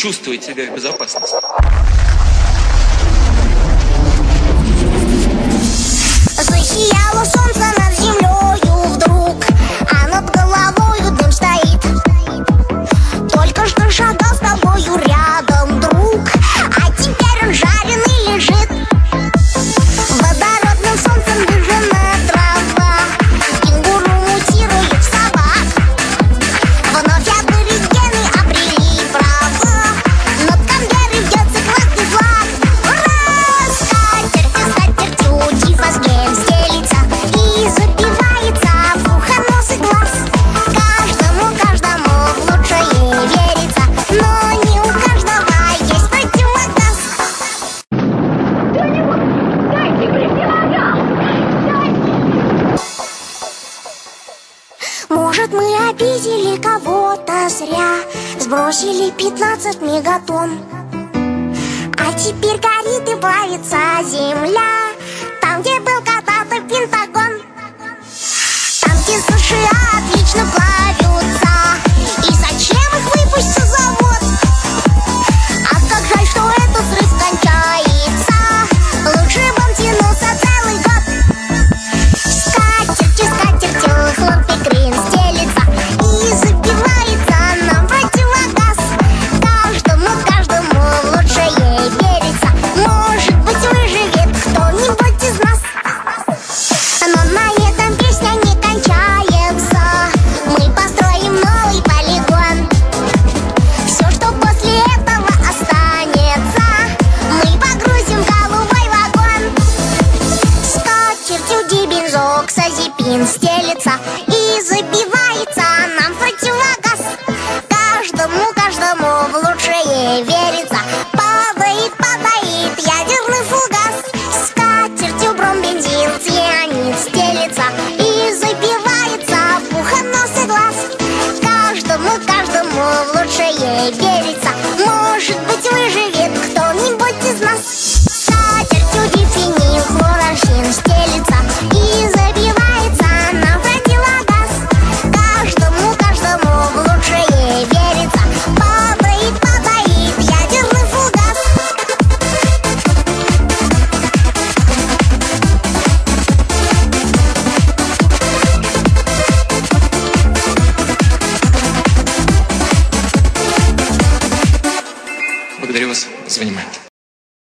чувствовать себя в безопасности. Засияло солнце над землею вдруг, а над головою дым стоит. Только что шагал с тобою рядом друг, а теперь он жареный лежит. Водородным солнцем выжжена трава, кенгуру мутирует в собак. Вновь аборигены обрели права, над Канберрой вьется красный флаг. Ура! Скатертью, скатертью тифос гель стелится и запивается в ухо, нос и глаз. Каждому в лучшее верится, но не у каждого есть противогаз. Кто-нибудь, дайте противогаз! Может, мы обидели кого-то зря, сбросили 15 мегатонн, а теперь горит и плавится земля, там, где был когда-то Пентагон. Танки США отлично плавятся,